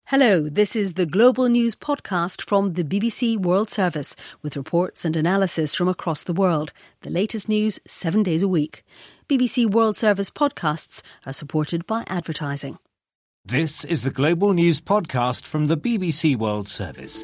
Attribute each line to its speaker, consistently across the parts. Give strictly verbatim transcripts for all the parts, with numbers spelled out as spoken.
Speaker 1: Hello, this is the Global News podcast from the B B C World Service with reports and analysis from across the world. The latest news seven days a week. B B C World Service podcasts are supported by advertising.
Speaker 2: This is the Global News podcast from the B B C World Service.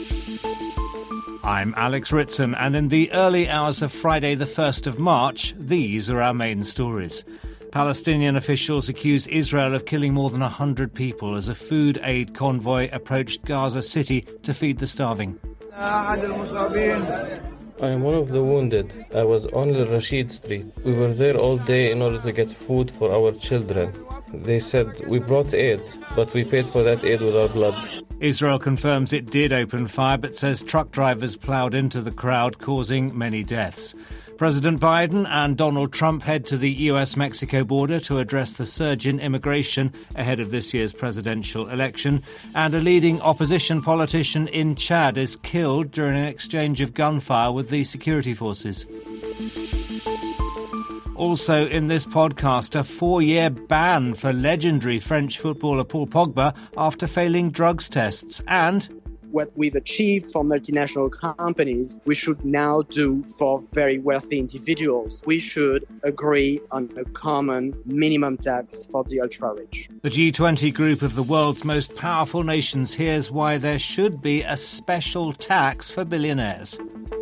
Speaker 2: I'm Alex Ritson, and in the early hours of Friday the first of March, these are our main stories. Palestinian officials accuse Israel of killing more than one hundred people as a food aid convoy approached Gaza City to feed the starving.
Speaker 3: I am one of the wounded. I was on Al Rashid Street. We were there all day in order to get food for our children. They said, we brought aid, but we paid for that aid with our blood.
Speaker 2: Israel confirms it did open fire, but says truck drivers ploughed into the crowd, causing many deaths. President Biden and Donald Trump head to the U S-Mexico border to address the surge in immigration ahead of this year's presidential election. And a leading opposition politician in Chad is killed during an exchange of gunfire with the security forces. Also in this podcast, a four-year ban for legendary French footballer Paul Pogba after failing drugs tests. And
Speaker 4: what we've achieved for multinational companies, we should now do for very wealthy individuals. We should agree on a common minimum tax for the ultra-rich.
Speaker 2: The G twenty group of the world's most powerful nations hears why there should be a special tax for billionaires.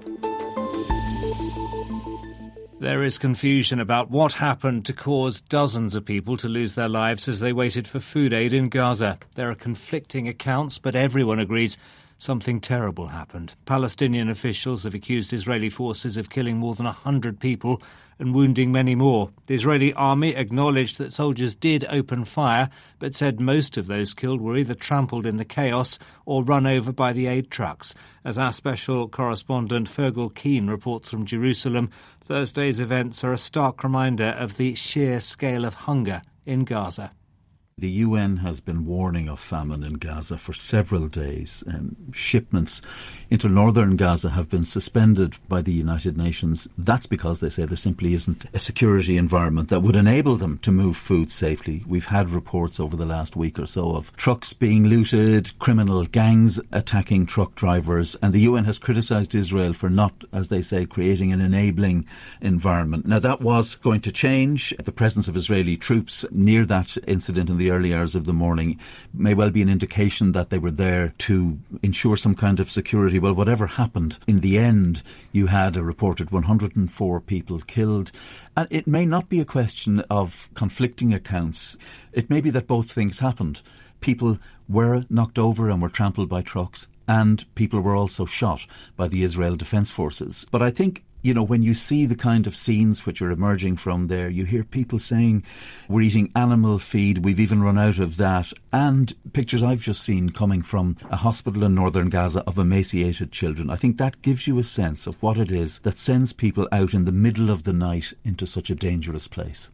Speaker 2: There is confusion about what happened to cause dozens of people to lose their lives as they waited for food aid in Gaza. There are conflicting accounts, but everyone agrees something terrible happened. Palestinian officials have accused Israeli forces of killing more than one hundred people and wounding many more. The Israeli army acknowledged that soldiers did open fire, but said most of those killed were either trampled in the chaos or run over by the aid trucks. As our special correspondent Fergal Keane reports from Jerusalem, Thursday's events are a stark reminder of the sheer scale of hunger in Gaza.
Speaker 5: The U N has been warning of famine in Gaza for several days. Um, shipments into northern Gaza have been suspended by the United Nations. That's because they say there simply isn't a security environment that would enable them to move food safely. We've had reports over the last week or so of trucks being looted, criminal gangs attacking truck drivers, and the U N has criticised Israel for not, as they say, creating an enabling environment. Now, that was going to change. The presence of Israeli troops near that incident in the early hours of the morning may well be an indication that they were there to ensure some kind of security. Well, whatever happened, in the end, you had a reported one hundred four people killed. And it may not be a question of conflicting accounts. It may be that both things happened. People were knocked over and were trampled by trucks, and people were also shot by the Israel Defence Forces. But I think, you know, when you see the kind of scenes which are emerging from there, you hear people saying, we're eating animal feed, we've even run out of that. And pictures I've just seen coming from a hospital in northern Gaza of emaciated children. I think that gives you a sense of what it is that sends people out in the middle of the night into such a dangerous place.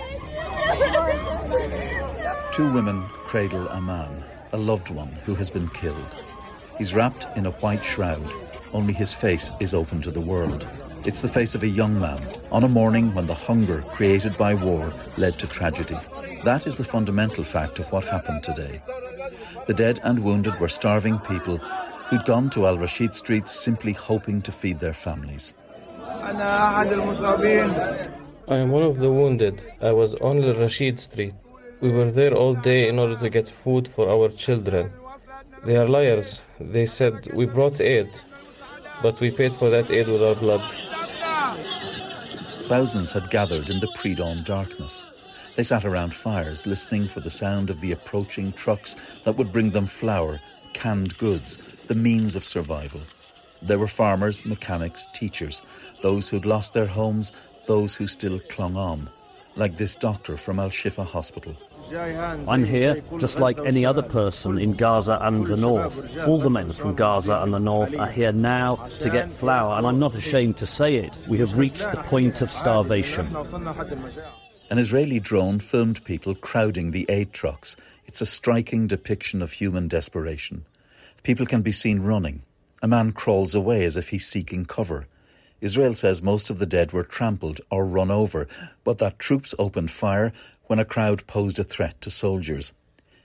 Speaker 5: Two women cradle a man, a loved one who has been killed. He's wrapped in a white shroud. Only his face is open to the world. It's the face of a young man on a morning when the hunger created by war led to tragedy. That is the fundamental fact of what happened today. The dead and wounded were starving people who'd gone to Al Rashid Street simply hoping to feed their families.
Speaker 3: I am one of the wounded. I was on Al Rashid Street. We were there all day in order to get food for our children. They are liars. They said, we brought aid, but we paid for that aid with our blood.
Speaker 5: Thousands had gathered in the pre-dawn darkness. They sat around fires, listening for the sound of the approaching trucks that would bring them flour, canned goods, the means of survival. There were farmers, mechanics, teachers, those who'd lost their homes, those who still clung on, like this doctor from Al-Shifa Hospital.
Speaker 6: I'm here, just like any other person in Gaza and the north. All the men from Gaza and the north are here now to get flour, and I'm not ashamed to say it. We have reached the point of starvation.
Speaker 5: An Israeli drone filmed people crowding the aid trucks. It's a striking depiction of human desperation. People can be seen running. A man crawls away as if he's seeking cover. Israel says most of the dead were trampled or run over, but that troops opened fire when a crowd posed a threat to soldiers.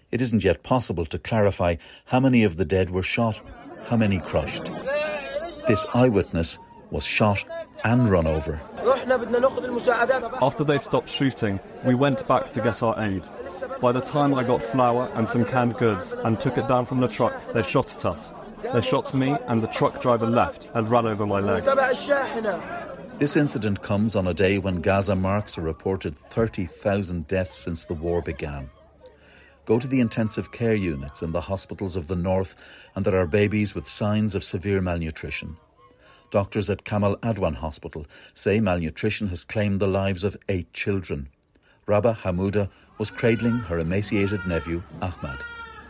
Speaker 5: It isn't yet possible to clarify how many of the dead were shot, how many crushed. This eyewitness was shot and run over.
Speaker 7: After they stopped shooting, we went back to get our aid. By the time I got flour and some canned goods and took it down from the truck, they shot at us. They shot me and the truck driver left and ran over my leg.
Speaker 5: This incident comes on a day when Gaza marks a reported thirty thousand deaths since the war began. Go to the intensive care units in the hospitals of the north and there are babies with signs of severe malnutrition. Doctors at Kamal Adwan Hospital say malnutrition has claimed the lives of eight children. Rabah Hamouda was cradling her emaciated nephew, Ahmad.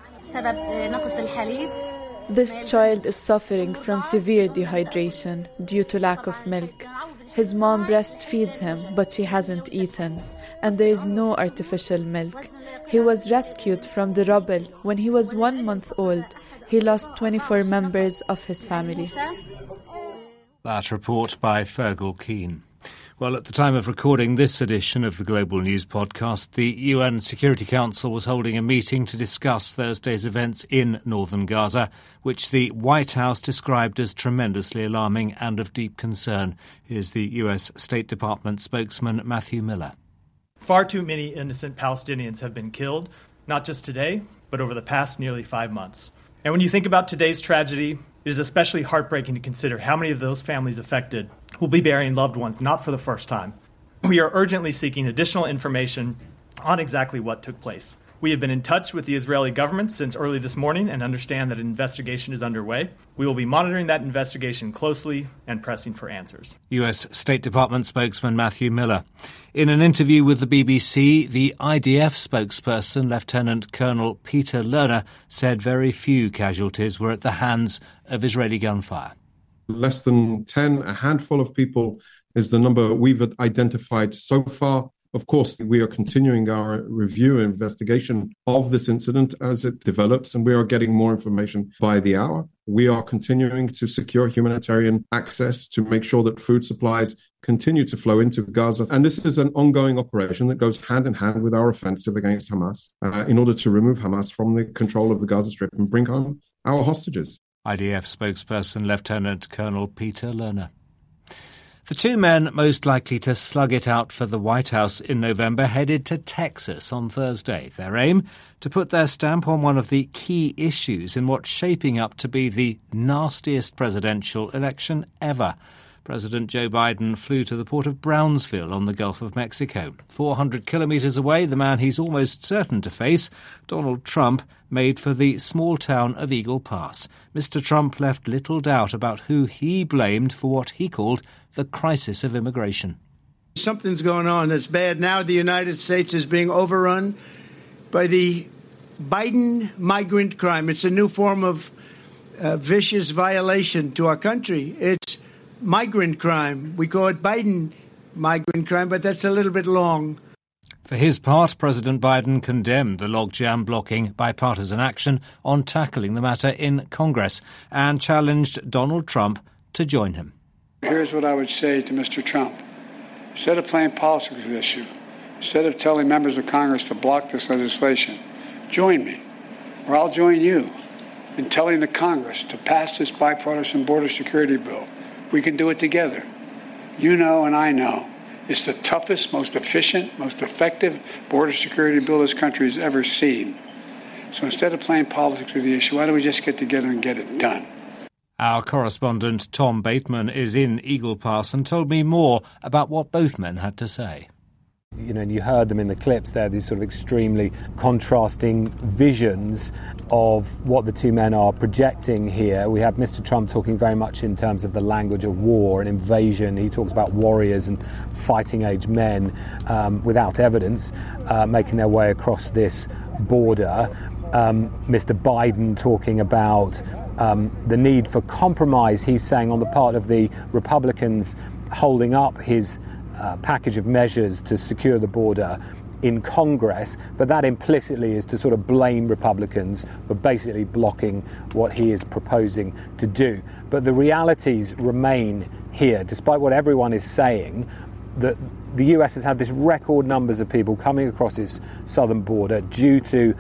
Speaker 8: This child is suffering from severe dehydration due to lack of milk. His mom breastfeeds him, but she hasn't eaten, and there is no artificial milk. He was rescued from the rubble when he was one month old. He lost twenty-four members of his family.
Speaker 2: That report by Fergal Keane. Well, at the time of recording this edition of the Global News Podcast, the U N Security Council was holding a meeting to discuss Thursday's events in northern Gaza, which the White House described as tremendously alarming and of deep concern. Here's the U S State Department spokesman Matthew Miller.
Speaker 9: Far too many innocent Palestinians have been killed, not just today, but over the past nearly five months. And when you think about today's tragedy, it is especially heartbreaking to consider how many of those families affected will be burying loved ones, not for the first time. We are urgently seeking additional information on exactly what took place. We have been in touch with the Israeli government since early this morning and understand that an investigation is underway. We will be monitoring that investigation closely and pressing for answers.
Speaker 2: U S State Department spokesman Matthew Miller. In an interview with the B B C, the I D F spokesperson, Lieutenant Colonel Peter Lerner, said very few casualties were at the hands of Israeli gunfire.
Speaker 10: Less than ten, a handful of people is the number we've identified so far. Of course, we are continuing our review and investigation of this incident as it develops, and we are getting more information by the hour. We are continuing to secure humanitarian access to make sure that food supplies continue to flow into Gaza. And this is an ongoing operation that goes hand in hand with our offensive against Hamas uh, in order to remove Hamas from the control of the Gaza Strip and bring home our hostages.
Speaker 2: I D F spokesperson Lieutenant Colonel Peter Lerner. The two men most likely to slug it out for the White House in November headed to Texas on Thursday. Their aim? To put their stamp on one of the key issues in what's shaping up to be the nastiest presidential election ever. President Joe Biden flew to the port of Brownsville on the Gulf of Mexico. four hundred kilometres away, the man he's almost certain to face, Donald Trump, made for the small town of Eagle Pass. Mister Trump left little doubt about who he blamed for what he called the crisis of immigration.
Speaker 11: Something's going on that's bad. Now the United States is being overrun by the Biden migrant crime. It's a new form of uh, vicious violation to our country. It's migrant crime. We call it Biden migrant crime, but that's a little bit long.
Speaker 2: For his part, President Biden condemned the logjam blocking bipartisan action on tackling the matter in Congress and challenged Donald Trump to join him.
Speaker 12: Here's what I would say to Mister Trump. Instead of playing politics with this issue, instead of telling members of Congress to block this legislation, join me, or I'll join you in telling the Congress to pass this bipartisan border security bill. We can do it together. You know and I know it's the toughest, most efficient, most effective border security bill this country has ever seen. So instead of playing politics with the issue, why don't we just get together and get it done?
Speaker 2: Our correspondent Tom Bateman is in Eagle Pass and told me more about what both men had to say.
Speaker 13: You know, and you heard them in the clips there, these sort of extremely contrasting visions of what the two men are projecting here. We have Mister Trump talking very much in terms of the language of war and invasion. He talks about warriors and fighting-age men um, without evidence uh, making their way across this border. Um, Mister Biden talking about um, the need for compromise, he's saying, on the part of the Republicans holding up his Uh, package of measures to secure the border in Congress, but that implicitly is to sort of blame Republicans for basically blocking what he is proposing to do. But the realities remain here, despite what everyone is saying, that the U S has had this record numbers of people coming across its southern border due to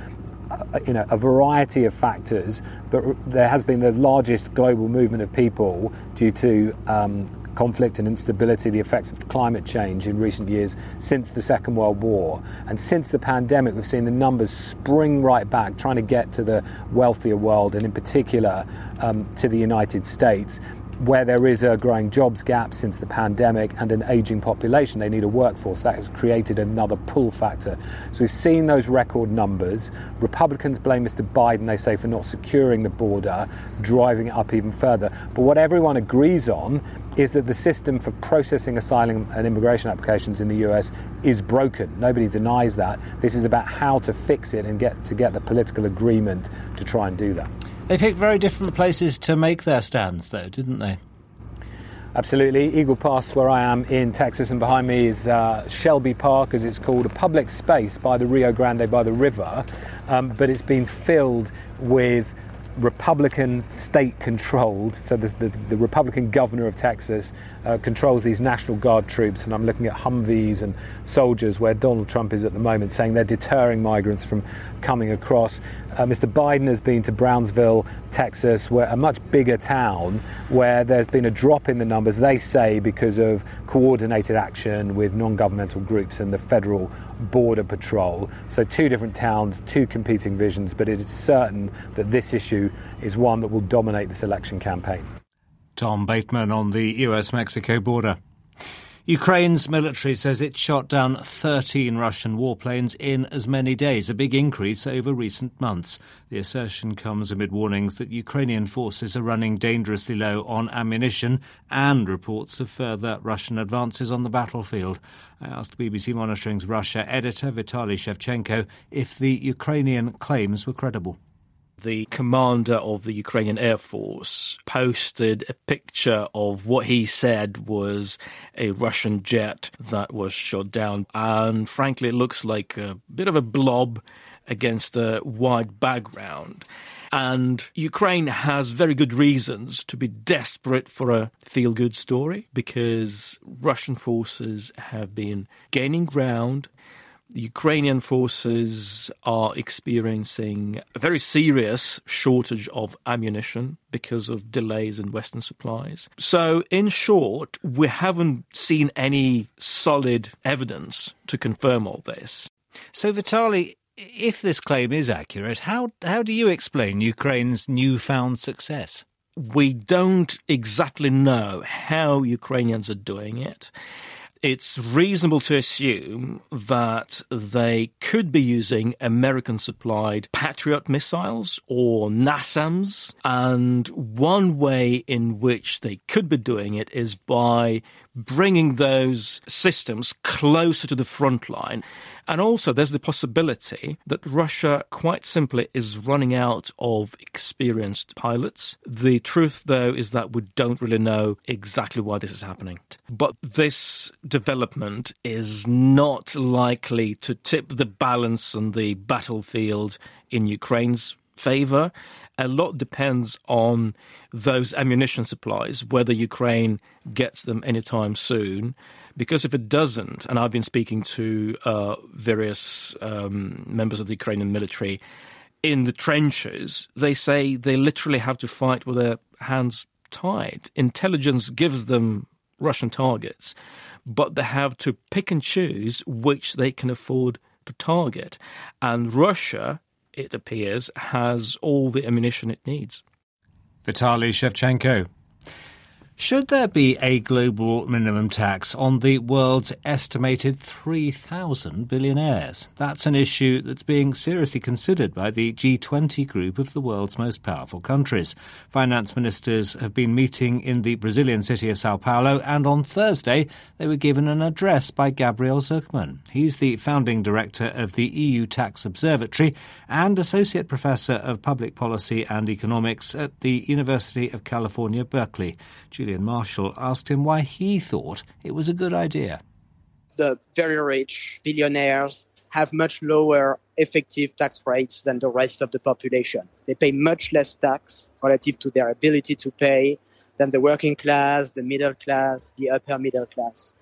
Speaker 13: you know, a variety of factors, but there has been the largest global movement of people due to um, conflict and instability, the effects of climate change in recent years since the Second World War. And since the pandemic, we've seen the numbers spring right back, trying to get to the wealthier world, and in particular um, to the United States, where there is a growing jobs gap since the pandemic and an ageing population. They need a workforce. That has created another pull factor. So we've seen those record numbers. Republicans blame Mister Biden, they say, for not securing the border, driving it up even further. But what everyone agrees on is that the system for processing asylum and immigration applications in the U S is broken. Nobody denies that. This is about how to fix it and get to get the political agreement to try and do that.
Speaker 2: They picked very different places to make their stands, though, didn't they?
Speaker 13: Absolutely. Eagle Pass, where I am in Texas, and behind me is uh, Shelby Park, as it's called, a public space by the Rio Grande, by the river, um, but it's been filled with Republican state-controlled, so the, the, the Republican governor of Texas uh, controls these National Guard troops, and I'm looking at Humvees and soldiers where Donald Trump is at the moment, saying they're deterring migrants from coming across. Uh, Mister Biden has been to Brownsville, Texas, where a much bigger town where there's been a drop in the numbers, they say, because of coordinated action with non-governmental groups and the federal border patrol. So two different towns, two competing visions, but it is certain that this issue is one that will dominate this election campaign.
Speaker 2: Tom Bateman on the U S Mexico border. Ukraine's military says it shot down thirteen Russian warplanes in as many days, a big increase over recent months. The assertion comes amid warnings that Ukrainian forces are running dangerously low on ammunition and reports of further Russian advances on the battlefield. I asked B B C Monitoring's Russia editor Vitaly Shevchenko if the Ukrainian claims were credible.
Speaker 14: The commander of the Ukrainian Air Force posted a picture of what he said was a Russian jet that was shot down. And frankly, it looks like a bit of a blob against a white background. And Ukraine has very good reasons to be desperate for a feel-good story, because Russian forces have been gaining ground. The Ukrainian forces are experiencing a very serious shortage of ammunition because of delays in Western supplies. So, in short, we haven't seen any solid evidence to confirm all this.
Speaker 2: So, Vitaly, if this claim is accurate, how how do you explain Ukraine's newfound success?
Speaker 14: We don't exactly know how Ukrainians are doing it. It's reasonable to assume that they could be using American-supplied Patriot missiles or NASAMS, and one way in which they could be doing it is by bringing those systems closer to the front line. And also there's the possibility that Russia quite simply is running out of experienced pilots. The truth, though, is that we don't really know exactly why this is happening. But this development is not likely to tip the balance on the battlefield in Ukraine's favour. A lot depends on those ammunition supplies, whether Ukraine gets them anytime soon. Because if it doesn't, and I've been speaking to uh, various um, members of the Ukrainian military in the trenches, they say they literally have to fight with their hands tied. Intelligence gives them Russian targets, but they have to pick and choose which they can afford to target. And Russia, it appears, has all the ammunition it needs.
Speaker 2: Vitaly Shevchenko. Should there be a global minimum tax on the world's estimated three thousand billionaires? That's an issue that's being seriously considered by the G twenty group of the world's most powerful countries. Finance ministers have been meeting in the Brazilian city of Sao Paulo, and on Thursday they were given an address by Gabriel Zucman. He's the founding director of the E U Tax Observatory and associate professor of public policy and economics at the University of California, Berkeley. Julian Marshall asked him why he thought it was a good idea.
Speaker 4: The very rich billionaires have much lower effective tax rates than the rest of the population. They pay much less tax relative to their ability to pay than the working class, the middle class, the upper middle class.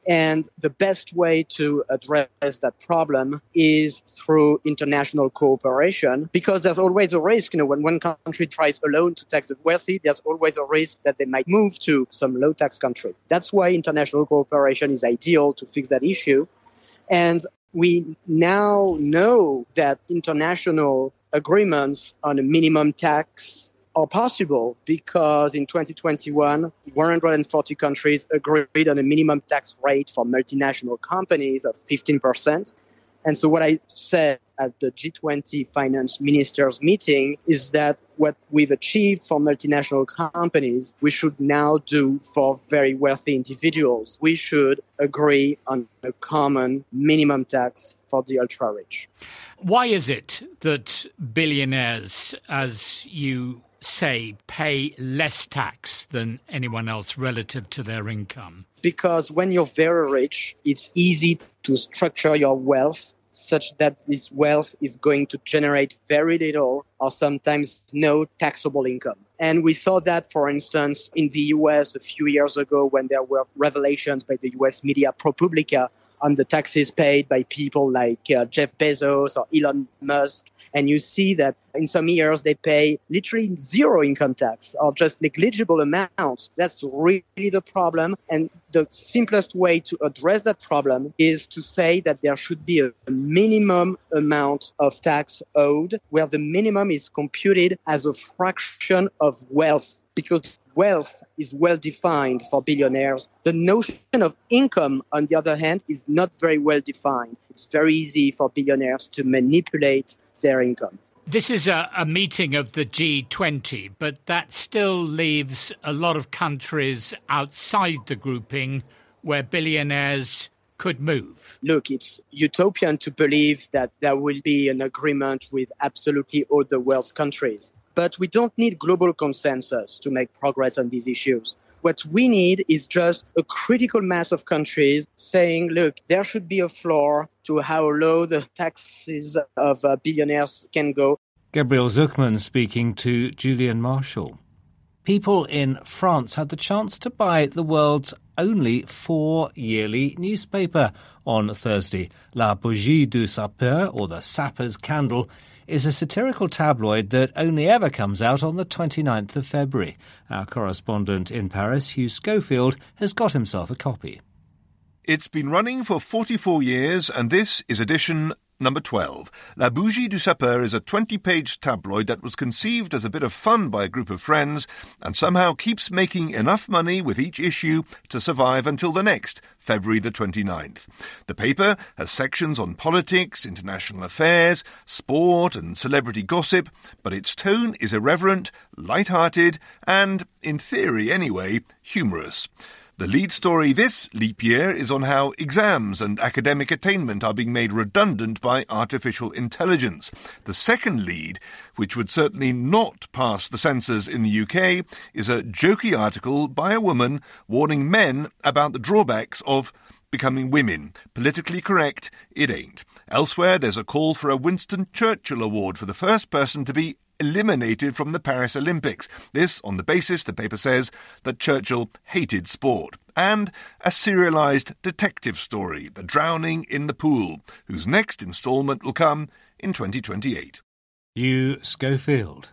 Speaker 4: And the best way to address that problem is through international cooperation, because there's always a risk, you know, when one country tries alone to tax the wealthy, there's always a risk that they might move to some low-tax country. That's why international cooperation is ideal to fix that issue. And we now know that international agreements on a minimum tax are possible because in twenty twenty-one, one hundred forty countries agreed on a minimum tax rate for multinational companies of fifteen percent. And so what I said at the G twenty finance ministers meeting is that what we've achieved for multinational companies, we should now do for very wealthy individuals. We should agree on a common minimum tax for the ultra-rich.
Speaker 15: Why is it that billionaires, as you say, pay less tax than anyone else relative to their income?
Speaker 4: Because when you're very rich, it's easy to structure your wealth such that this wealth is going to generate very little or sometimes no taxable income. And we saw that, for instance, in the U S a few years ago when there were revelations by the U S media ProPublica on the taxes paid by people like uh, Jeff Bezos or Elon Musk. And you see that in some years they pay literally zero income tax or just negligible amounts. That's really the problem. And the simplest way to address that problem is to say that there should be a minimum amount of tax owed, where the minimum is computed as a fraction of wealth, because wealth is well defined for billionaires. The notion of income, on the other hand, is not very well defined. It's very easy for billionaires to manipulate their income.
Speaker 15: This is a, a meeting of the G twenty, but that still leaves a lot of countries outside the grouping where billionaires could move.
Speaker 4: Look, it's utopian to believe that there will be an agreement with absolutely all the world's countries. But we don't need global consensus to make progress on these issues. What we need is just a critical mass of countries saying, look, there should be a floor to how low the taxes of uh, billionaires can go.
Speaker 2: Gabriel Zucman speaking to Julian Marshall. People in France had the chance to buy the world's only four-yearly newspaper on Thursday. La Bougie du Sapeur, or the Sapper's Candle, is a satirical tabloid that only ever comes out on the twenty-ninth of February. Our correspondent in Paris, Hugh Schofield, has got himself a copy.
Speaker 16: It's been running for forty-four years, and this is edition number twelve. La Bougie du Sapeur is a twenty-page tabloid that was conceived as a bit of fun by a group of friends and somehow keeps making enough money with each issue to survive until the next, February the twenty-ninth. The paper has sections on politics, international affairs, sport and celebrity gossip, but its tone is irreverent, light-hearted and, in theory anyway, humorous. The lead story this leap year is on how exams and academic attainment are being made redundant by artificial intelligence. The second lead, which would certainly not pass the censors in the U K, is a jokey article by a woman warning men about the drawbacks of becoming women. Politically correct, it ain't. Elsewhere, there's a call for a Winston Churchill Award for the first person to be eliminated from the Paris Olympics. This on the basis, the paper says, that Churchill hated sport. And a serialised detective story, The Drowning in the Pool, whose next instalment will come in twenty twenty-eight.
Speaker 2: Hugh Schofield.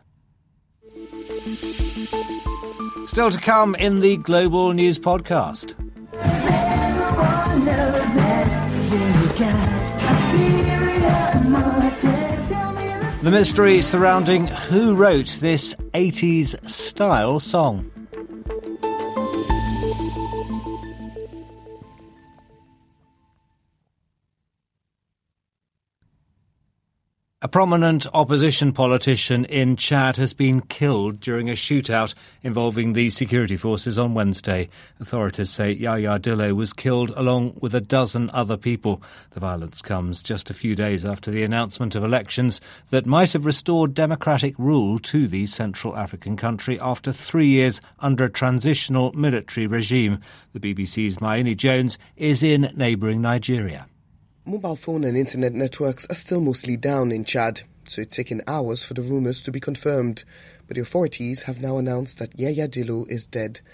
Speaker 2: Still to come in the Global News Podcast. The mystery surrounding who wrote this eighties-style song. A prominent opposition politician in Chad has been killed during a shootout involving the security forces on Wednesday. Authorities say Yaya Dillo was killed along with a dozen other people. The violence comes just a few days after the announcement of elections that might have restored democratic rule to the Central African country after three years under a transitional military regime. The B B C's Maini Jones is in neighbouring Nigeria.
Speaker 17: Mobile phone and internet networks are still mostly down in Chad, so it's taken hours for the rumours to be confirmed. But the authorities have now announced that Yaya Dillo is dead.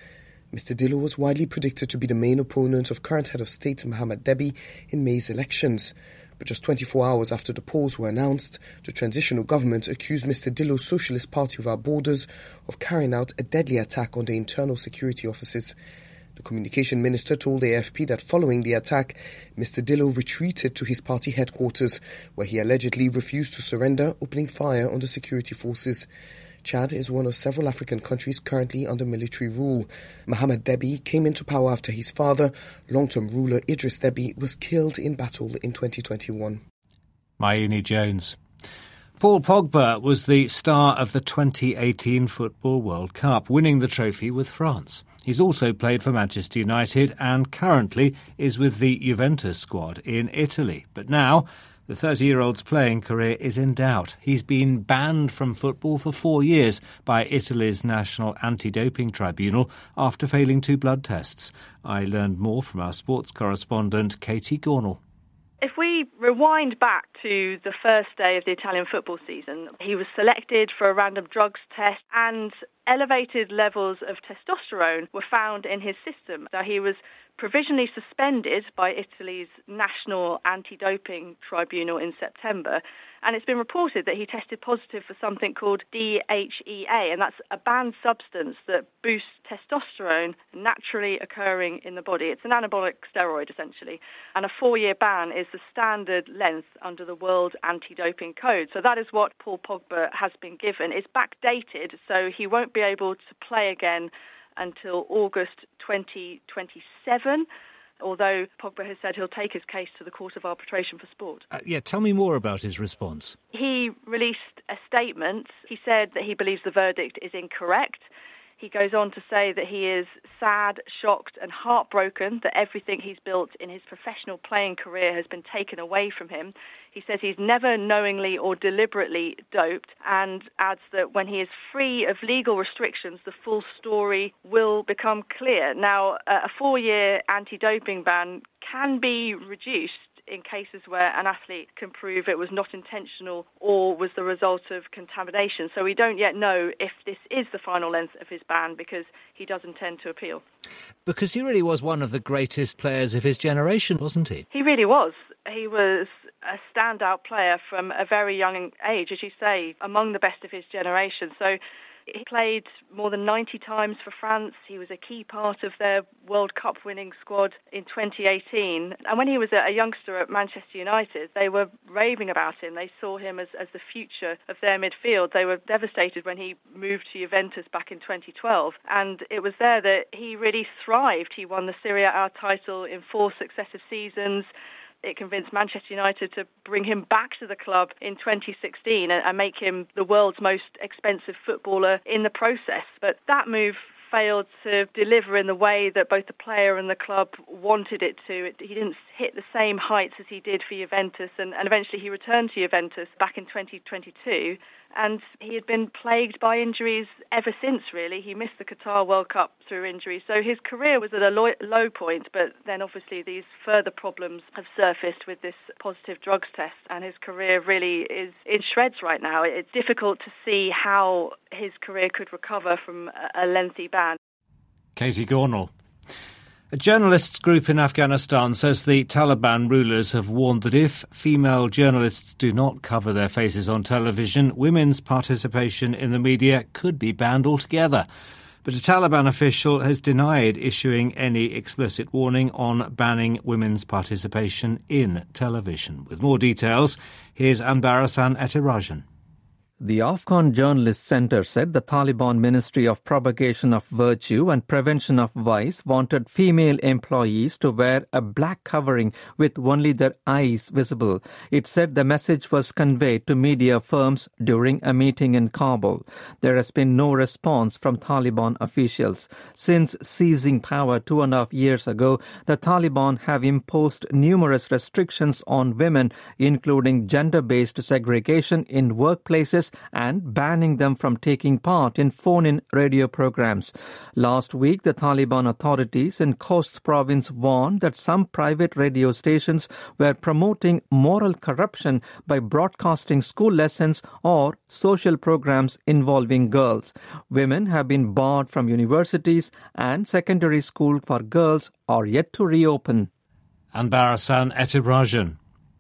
Speaker 17: Mister Dillo was widely predicted to be the main opponent of current head of state Mohamed Deby in May's elections. But just twenty-four hours after the polls were announced, the transitional government accused Mister Dillo's Socialist Party of Our Borders of carrying out a deadly attack on the internal security offices. The communication minister told A F P that following the attack, Mister Dillo retreated to his party headquarters, where he allegedly refused to surrender, opening fire on the security forces. Chad is one of several African countries currently under military rule. Mohamed Deby came into power after his father, long-term ruler Idris Deby, was killed in battle in twenty twenty-one.
Speaker 2: Mayuni Jones. Paul Pogba was the star of the twenty eighteen Football World Cup, winning the trophy with France. He's also played for Manchester United and currently is with the Juventus squad in Italy. But now the thirty-year-old's playing career is in doubt. He's been banned from football for four years by Italy's National Anti-Doping Tribunal after failing two blood tests. I learned more from our sports correspondent, Katie Gornall.
Speaker 18: If we rewind back to the first day of the Italian football season, he was selected for a random drugs test and elevated levels of testosterone were found in his system. So he was provisionally suspended by Italy's National Anti-Doping Tribunal in September, and it's been reported that he tested positive for something called D H E A, and that's a banned substance that boosts testosterone naturally occurring in the body. It's an anabolic steroid, essentially, and a four-year ban is the standard length under the World Anti-Doping Code. So that is what Paul Pogba has been given. It's backdated, so he won't be able to play again until August twenty twenty-seven, although Pogba has said he'll take his case to the Court of Arbitration for Sport.
Speaker 2: Uh, yeah, tell me more about his response.
Speaker 18: He released a statement. He said that he believes the verdict is incorrect. He goes on to say that he is sad, shocked and heartbroken that everything he's built in his professional playing career has been taken away from him. He says he's never knowingly or deliberately doped and adds that when he is free of legal restrictions, the full story will become clear. Now, a four-year anti-doping ban can be reduced in cases where an athlete can prove it was not intentional or was the result of contamination. So we don't yet know if this is the final length of his ban because he does intend to appeal.
Speaker 2: Because he really was one of the greatest players of his generation, wasn't he?
Speaker 18: He really was. He was a standout player from a very young age, as you say, among the best of his generation. So he played more than ninety times for France. He was a key part of their World Cup winning squad in twenty eighteen. And when he was a youngster at Manchester United, they were raving about him. They saw him as, as the future of their midfield. They were devastated when he moved to Juventus back in twenty twelve. And it was there that he really thrived. He won the Serie A title in four successive seasons. It convinced Manchester United to bring him back to the club in twenty sixteen and make him the world's most expensive footballer in the process. But that move failed to deliver in the way that both the player and the club wanted it to. It, he didn't hit the same heights as he did for Juventus, and, and eventually he returned to Juventus back in twenty twenty-two. And he had been plagued by injuries ever since, really. He missed the Qatar World Cup through injury. So his career was at a low, low point, but then obviously these further problems have surfaced with this positive drugs test, and his career really is in shreds right now. It's difficult to see how his career could recover from a lengthy ban.
Speaker 2: Katie Gornall. A journalists group in Afghanistan says the Taliban rulers have warned that if female journalists do not cover their faces on television, women's participation in the media could be banned altogether. But a Taliban official has denied issuing any explicit warning on banning women's participation in television. With more details, here's Anbarasan Etirajan.
Speaker 19: The Afghan Journalists Center said the Taliban Ministry of Propagation of Virtue and Prevention of Vice wanted female employees to wear a black covering with only their eyes visible. It said the message was conveyed to media firms during a meeting in Kabul. There has been no response from Taliban officials. Since seizing power two and a half years ago, the Taliban have imposed numerous restrictions on women, including gender-based segregation in workplaces and banning them from taking part in phone-in radio programs. Last week, the Taliban authorities in Khost province warned that some private radio stations were promoting moral corruption by broadcasting school lessons or social programs involving girls. Women have been barred from universities, and secondary school for girls are yet to reopen.
Speaker 2: And Barasan Etibrajan.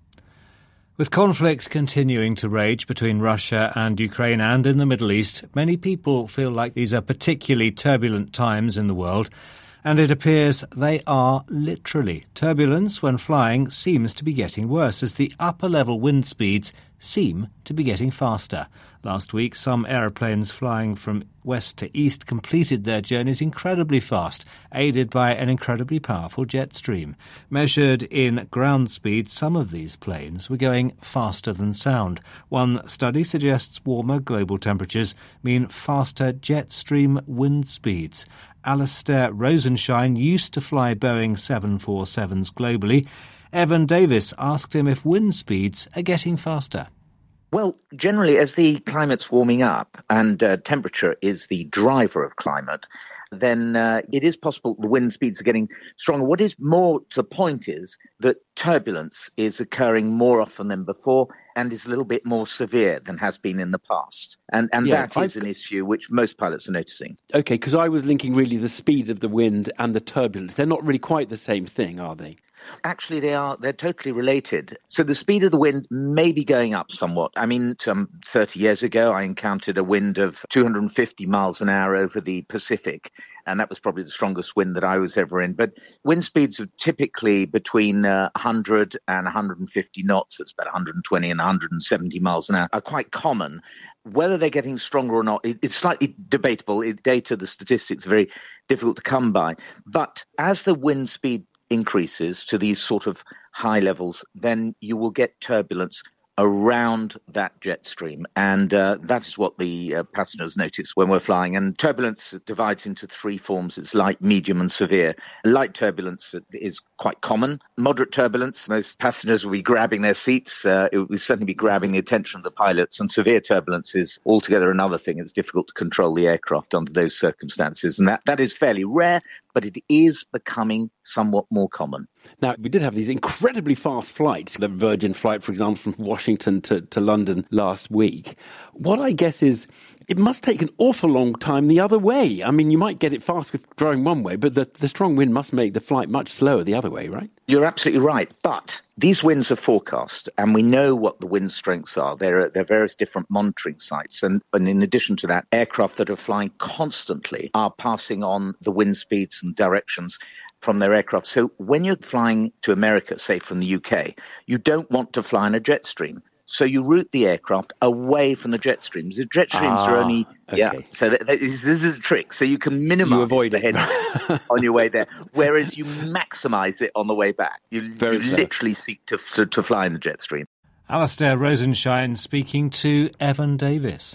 Speaker 2: With conflicts continuing to rage between Russia and Ukraine and in the Middle East, many people feel like these are particularly turbulent times in the world, and it appears they are literally. Turbulence when flying seems to be getting worse as the upper-level wind speeds seem to be getting faster. Last week, some aeroplanes flying from west to east completed their journeys incredibly fast, aided by an incredibly powerful jet stream. Measured in ground speed, some of these planes were going faster than sound. One study suggests warmer global temperatures mean faster jet stream wind speeds. Alastair Rosenshine used to fly Boeing seven forty-sevens globally. Evan Davis asked him if wind speeds are getting faster.
Speaker 20: Well, generally, as the climate's warming up and uh, temperature is the driver of climate, then uh, it is possible the wind speeds are getting stronger. What is more to the point is that turbulence is occurring more often than before and is a little bit more severe than has been in the past. And, and yeah, that is I've... an issue which most pilots are noticing.
Speaker 21: OK, because I was linking really the speed of the wind and the turbulence. They're not really quite the same thing, are they?
Speaker 20: Actually, they are. They're totally related. So the speed of the wind may be going up somewhat. I mean, some thirty years ago, I encountered a wind of two hundred fifty miles an hour over the Pacific, and that was probably the strongest wind that I was ever in. But wind speeds are typically between uh, one hundred and one hundred fifty knots. It's about one hundred twenty and one hundred seventy miles an hour are quite common. Whether they're getting stronger or not, it, it's slightly debatable. It, data, the statistics are very difficult to come by. But as the wind speed increases to these sort of high levels, then you will get turbulence around that jet stream. And uh, that is what the uh, passengers notice when we're flying. And turbulence divides into three forms. It's light, medium and severe. Light turbulence is quite common. Moderate turbulence, most passengers will be grabbing their seats. Uh, it will certainly be grabbing the attention of the pilots. And severe turbulence is altogether another thing. It's difficult to control the aircraft under those circumstances. And that, that is fairly rare, but it is becoming somewhat more common.
Speaker 21: Now, we did have these incredibly fast flights, the Virgin flight, for example, from Washington to, to London last week. What I guess is it must take an awful long time the other way. I mean, you might get it fast with going one way, but the, the strong wind must make the flight much slower the other way, right?
Speaker 20: You're absolutely right. But these winds are forecast, and we know what the wind strengths are. There are, there are various different monitoring sites. And, and in addition to that, aircraft that are flying constantly are passing on the wind speeds and directions from their aircraft. So when you're flying to America, say from the U K, you don't want to fly in a jet stream. So you route the aircraft away from the jet streams. The jet streams ah, are only, okay. yeah, so that, that is, this is a trick. So you can minimize you avoid the head on your way there, whereas you maximize it on the way back. You, you literally seek to, to, to fly in the jet stream.
Speaker 2: Alastair Rosenshine speaking to Evan Davis.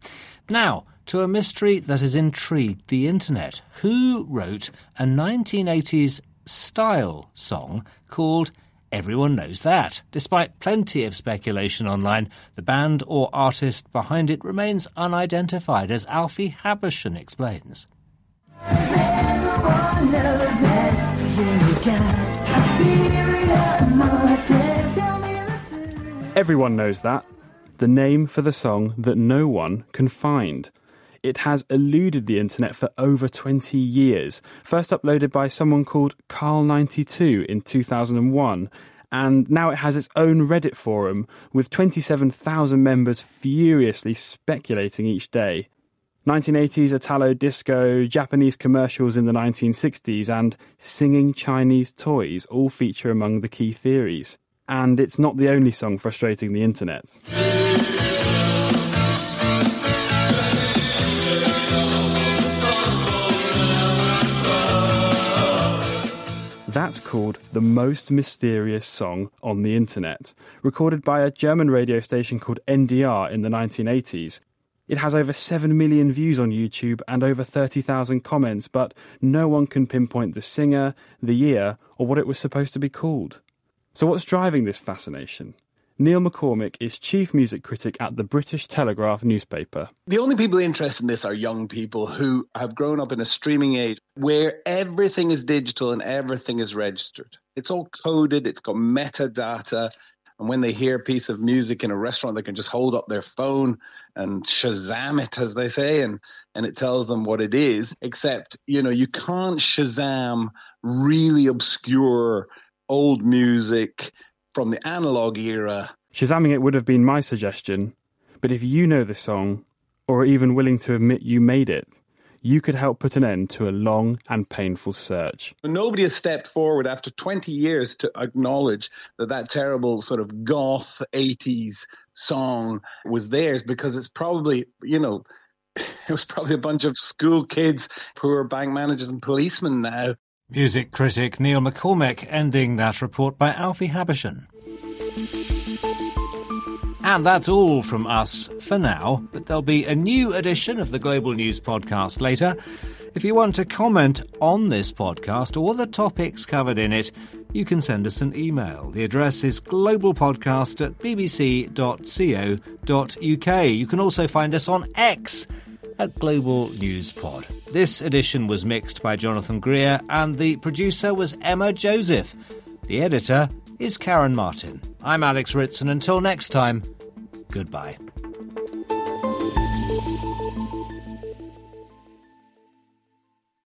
Speaker 2: Now, to a mystery that has intrigued the internet. Who wrote a nineteen eighties style song called Everyone Knows That? Despite plenty of speculation online, the band or artist behind it remains unidentified, as Alfie Habershon explains.
Speaker 22: Everyone Knows That, the name for the song that no one can find. It has eluded the internet for over twenty years, first uploaded by someone called Carl ninety-two in two thousand one, and now it has its own Reddit forum with twenty-seven thousand members furiously speculating each day. nineteen eighties Italo disco, Japanese commercials in the nineteen sixties, and singing Chinese toys all feature among the key theories. And it's not the only song frustrating the internet. That's called The Most Mysterious Song on the Internet, recorded by a German radio station called N D R in the nineteen eighties. It has over seven million views on YouTube and over thirty thousand comments, but no one can pinpoint the singer, the year, or what it was supposed to be called. So what's driving this fascination? Neil McCormick is chief music critic at the British Telegraph newspaper.
Speaker 1: The only people interested in this are young people who have grown up in a streaming age where everything is digital and everything is registered. It's all coded, it's got metadata. And when they hear a piece of music in a restaurant, they can just hold up their phone and Shazam it, as they say, and, and it tells them what it is. Except, you know, you can't Shazam really obscure old music from the analog era.
Speaker 22: Shazamming it would have been my suggestion, but if you know the song, or are even willing to admit you made it, you could help put an end to a long and painful search.
Speaker 1: Nobody has stepped forward after twenty years to acknowledge that that terrible sort of goth eighties song was theirs, because it's probably, you know, it was probably a bunch of school kids who are bank managers and policemen now.
Speaker 2: Music critic Neil McCormick ending that report by Alfie Habishan. And that's all from us for now, but there'll be a new edition of the Global News Podcast later. If you want to comment on this podcast or the topics covered in it, you can send us an email. The address is globalpodcast at b b c dot co dot u k. You can also find us on X at Global News Pod. This edition was mixed by Jonathan Greer and the producer was Emma Joseph. The editor is Karen Martin. I'm Alex Ritz, and until next time, goodbye.